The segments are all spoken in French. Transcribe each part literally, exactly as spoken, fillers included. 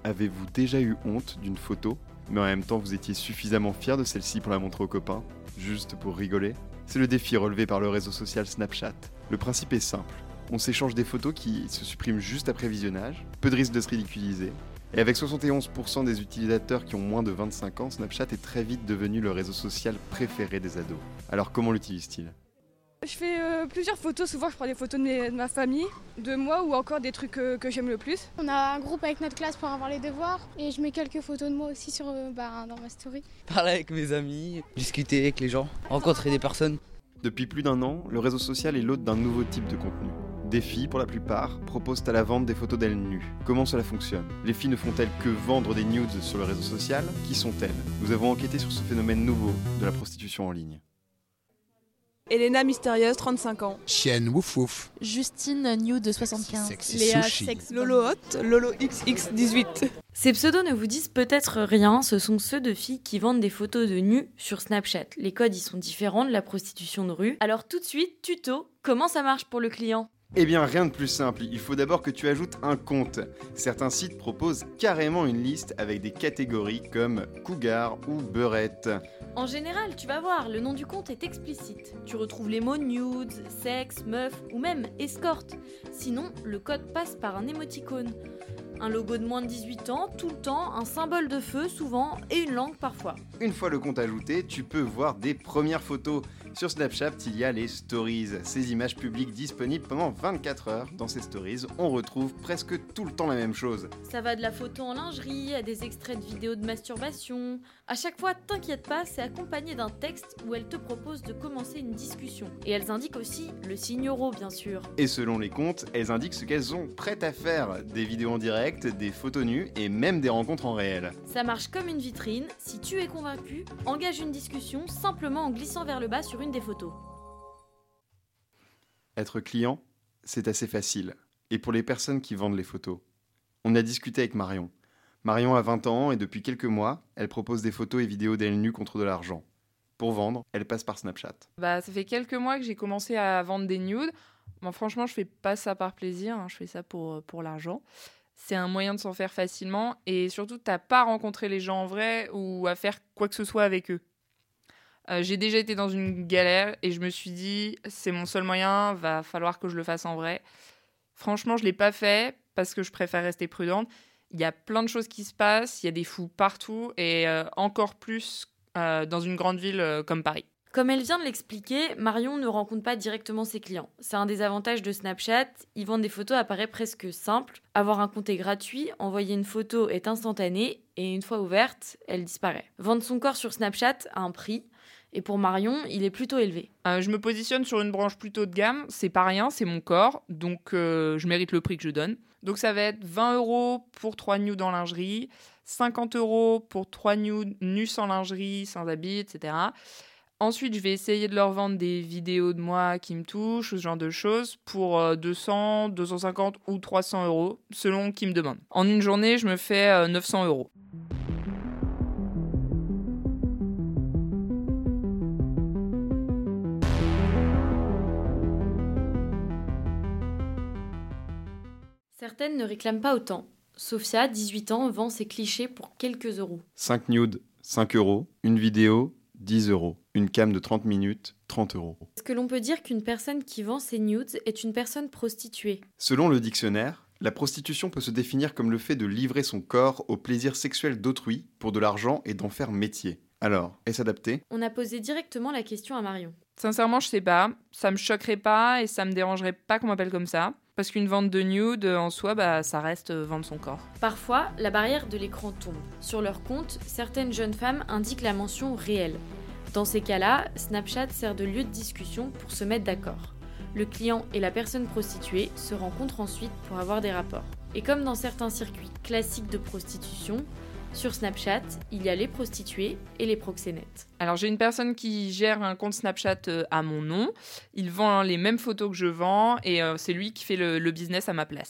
Avez-vous déjà eu honte d'une photo, mais en même temps vous étiez suffisamment fier de celle-ci pour la montrer aux copains, juste pour rigoler? C'est le défi relevé par le réseau social Snapchat. Le principe est simple. On s'échange des photos qui se suppriment juste après visionnage, peu de risque de se ridiculiser. Et avec soixante et onze pour cent des utilisateurs qui ont moins de vingt-cinq ans, Snapchat est très vite devenu le réseau social préféré des ados. Alors comment l'utilise-t-il ? Je fais euh, plusieurs photos, souvent je prends des photos de, mes, de ma famille, de moi ou encore des trucs euh, que j'aime le plus. On a un groupe avec notre classe pour avoir les devoirs et je mets quelques photos de moi aussi sur, euh, bah, dans ma story. Parler avec mes amis, discuter avec les gens, rencontrer des personnes. Depuis plus d'un an, le réseau social est l'hôte d'un nouveau type de contenu. Des filles, pour la plupart, proposent à la vente des photos d'elles nues. Comment cela fonctionne ? Les filles ne font-elles que vendre des nudes sur le réseau social ? Qui sont-elles ? Nous avons enquêté sur ce phénomène nouveau de la prostitution en ligne. Elena Mystérieuse, trente-cinq ans. Chienne Wouf Wouf. Justine Nude, soixante-quinze. Sexy Léa Sushi. Sex. Lolo Hot, Lolo X X dix-huit. Ces pseudos ne vous disent peut-être rien, ce sont ceux de filles qui vendent des photos de nus sur Snapchat. Les codes y sont différents de la prostitution de rue. Alors tout de suite, tuto, comment ça marche pour le client ? Eh bien, rien de plus simple, il faut d'abord que tu ajoutes un compte. Certains sites proposent carrément une liste avec des catégories comme cougar ou beurette. En général, tu vas voir, le nom du compte est explicite. Tu retrouves les mots nudes, sexe, meuf ou même escorte. Sinon, le code passe par un émoticône. Un logo de moins de dix-huit ans, tout le temps, un symbole de feu souvent et une langue parfois. Une fois le compte ajouté, tu peux voir des premières photos. Sur Snapchat, il y a les stories, ces images publiques disponibles pendant vingt-quatre heures. Dans ces stories, on retrouve presque tout le temps la même chose. Ça va de la photo en lingerie à des extraits de vidéos de masturbation. À chaque fois, t'inquiète pas, c'est accompagné d'un texte où elles te proposent de commencer une discussion. Et elles indiquent aussi le signe euro, bien sûr. Et selon les comptes, elles indiquent ce qu'elles sont prêtes à faire. Des vidéos en direct, des photos nues et même des rencontres en réel. Ça marche comme une vitrine. Si tu es convaincu, engage une discussion simplement en glissant vers le bas sur une des photos. Être client, c'est assez facile. Et pour les personnes qui vendent les photos. On a discuté avec Marion. Marion a vingt ans et depuis quelques mois, elle propose des photos et vidéos d'elle nue contre de l'argent. Pour vendre, elle passe par Snapchat. Bah, ça fait quelques mois que j'ai commencé à vendre des nudes. Bon, franchement, je fais pas ça par plaisir, hein, je fais ça pour, pour l'argent. C'est un moyen de s'en faire facilement et surtout, t'as pas rencontré les gens en vrai ou à faire quoi que ce soit avec eux. Euh, j'ai déjà été dans une galère et je me suis dit, c'est mon seul moyen, va falloir que je le fasse en vrai. Franchement, je l'ai pas fait parce que je préfère rester prudente. Il y a plein de choses qui se passent, il y a des fous partout et euh, encore plus euh, dans une grande ville euh, comme Paris. Comme elle vient de l'expliquer, Marion ne rencontre pas directement ses clients. C'est un des avantages de Snapchat, y vendre des photos apparaît presque simple. Avoir un compte est gratuit, envoyer une photo est instantané et une fois ouverte, elle disparaît. Vendre son corps sur Snapchat a un prix. Et pour Marion, il est plutôt élevé. Euh, je me positionne sur une branche plutôt de gamme. C'est pas rien, c'est mon corps. Donc, euh, je mérite le prix que je donne. Donc, ça va être vingt euros pour trois nudes en lingerie, cinquante euros pour trois nudes nus sans lingerie, sans habits, et cetera. Ensuite, je vais essayer de leur vendre des vidéos de moi qui me touchent, ce genre de choses, pour euh, deux cents, deux cent cinquante ou trois cents euros, selon qui me demande. En une journée, je me fais euh, neuf cents euros. Certaines ne réclament pas autant. Sophia, dix-huit ans, vend ses clichés pour quelques euros. cinq nudes, cinq euros. Une vidéo, dix euros. Une cam de trente minutes, trente euros. Est-ce que l'on peut dire qu'une personne qui vend ses nudes est une personne prostituée ? Selon le dictionnaire, la prostitution peut se définir comme le fait de livrer son corps au plaisir sexuel d'autrui pour de l'argent et d'en faire métier. Alors, est-ce adapté ? On a posé directement la question à Marion. Sincèrement, je sais pas. Ça me choquerait pas et ça me dérangerait pas qu'on m'appelle comme ça. Parce qu'une vente de nude, en soi, bah, ça reste vendre son corps. Parfois, la barrière de l'écran tombe. Sur leur compte, certaines jeunes femmes indiquent la mention « réelle ». Dans ces cas-là, Snapchat sert de lieu de discussion pour se mettre d'accord. Le client et la personne prostituée se rencontrent ensuite pour avoir des rapports. Et comme dans certains circuits classiques de prostitution, sur Snapchat, il y a les prostituées et les proxénètes. Alors j'ai une personne qui gère un compte Snapchat euh, à mon nom. Il vend les mêmes photos que je vends et euh, c'est lui qui fait le, le business à ma place.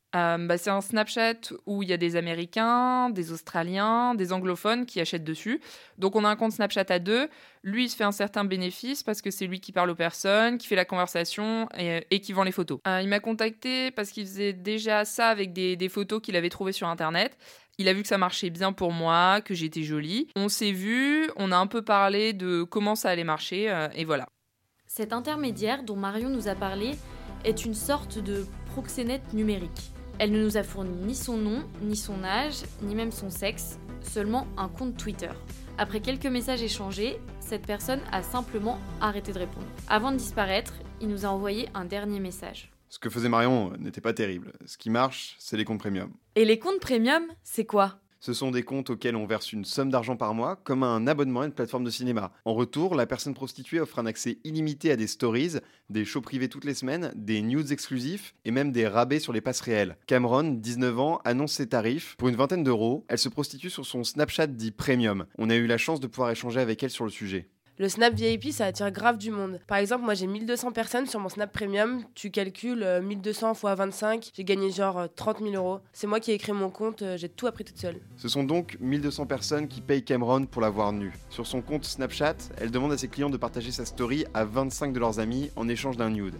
Euh, bah, c'est un Snapchat où il y a des Américains, des Australiens, des anglophones qui achètent dessus. Donc on a un compte Snapchat à deux. Lui, il se fait un certain bénéfice parce que c'est lui qui parle aux personnes, qui fait la conversation et, et qui vend les photos. Euh, il m'a contacté parce qu'il faisait déjà ça avec des, des photos qu'il avait trouvées sur Internet. Il a vu que ça marchait bien pour moi, que j'étais jolie. On s'est vus, on a un peu parlé de comment ça allait marcher euh, et voilà. Cet intermédiaire dont Marion nous a parlé est une sorte de proxénète numérique. Elle ne nous a fourni ni son nom, ni son âge, ni même son sexe, seulement un compte Twitter. Après quelques messages échangés, cette personne a simplement arrêté de répondre. Avant de disparaître, il nous a envoyé un dernier message. Ce que faisait Marion n'était pas terrible. Ce qui marche, c'est les comptes premium. Et les comptes premium, c'est quoi ? Ce sont des comptes auxquels on verse une somme d'argent par mois, comme un abonnement à une plateforme de cinéma. En retour, la personne prostituée offre un accès illimité à des stories, des shows privés toutes les semaines, des news exclusifs et même des rabais sur les passes réelles. Cameron, dix-neuf ans, annonce ses tarifs. Pour une vingtaine d'euros, elle se prostitue sur son Snapchat dit Premium. On a eu la chance de pouvoir échanger avec elle sur le sujet. Le Snap V I P, ça attire grave du monde. Par exemple, moi j'ai mille deux cents personnes sur mon Snap Premium. Tu calcules euh, mille deux cents fois vingt-cinq, j'ai gagné genre euh, trente mille euros. C'est moi qui ai créé mon compte, euh, j'ai tout appris toute seule. Ce sont donc mille deux cents personnes qui payent Cameron pour la voir nue. Sur son compte Snapchat, elle demande à ses clients de partager sa story à vingt-cinq de leurs amis en échange d'un nude.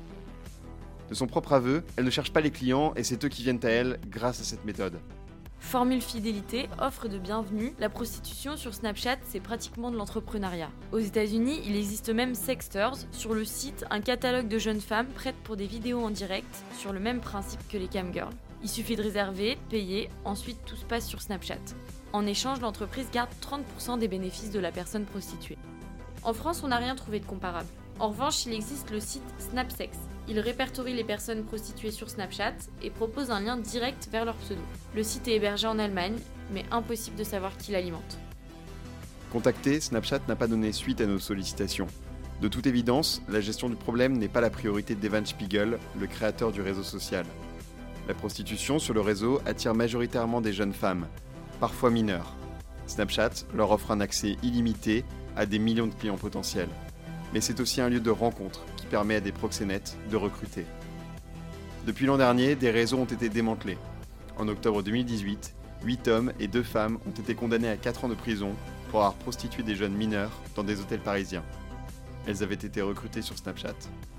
De son propre aveu, elle ne cherche pas les clients et c'est eux qui viennent à elle grâce à cette méthode. Formule fidélité, offre de bienvenue, la prostitution sur Snapchat, c'est pratiquement de l'entrepreneuriat. Aux États-Unis, il existe même Sexters, sur le site, un catalogue de jeunes femmes prêtes pour des vidéos en direct, sur le même principe que les camgirls. Il suffit de réserver, payer, ensuite tout se passe sur Snapchat. En échange, l'entreprise garde trente pour cent des bénéfices de la personne prostituée. En France, on n'a rien trouvé de comparable. En revanche, il existe le site SnapSex. Il répertorie les personnes prostituées sur Snapchat et propose un lien direct vers leur pseudo. Le site est hébergé en Allemagne, mais impossible de savoir qui l'alimente. Contacté, Snapchat n'a pas donné suite à nos sollicitations. De toute évidence, la gestion du problème n'est pas la priorité d'Evan Spiegel, le créateur du réseau social. La prostitution sur le réseau attire majoritairement des jeunes femmes, parfois mineures. Snapchat leur offre un accès illimité à des millions de clients potentiels. Mais c'est aussi un lieu de rencontre qui permet à des proxénètes de recruter. Depuis l'an dernier, des réseaux ont été démantelés. En octobre deux mille dix-huit, huit hommes et deux femmes ont été condamnés à quatre ans de prison pour avoir prostitué des jeunes mineurs dans des hôtels parisiens. Elles avaient été recrutées sur Snapchat.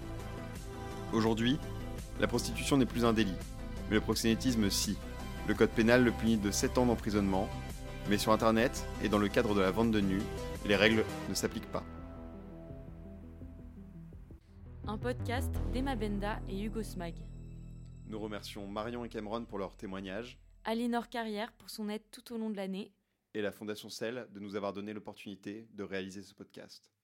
Aujourd'hui, la prostitution n'est plus un délit, mais le proxénétisme si. Le code pénal le punit de sept ans d'emprisonnement, mais sur Internet et dans le cadre de la vente de nus, les règles ne s'appliquent pas. Un podcast d'Emma Benda et Hugo Smag. Nous remercions Marion et Cameron pour leur témoignage. Alinor Carrière pour son aide tout au long de l'année. Et la Fondation Cell de nous avoir donné l'opportunité de réaliser ce podcast.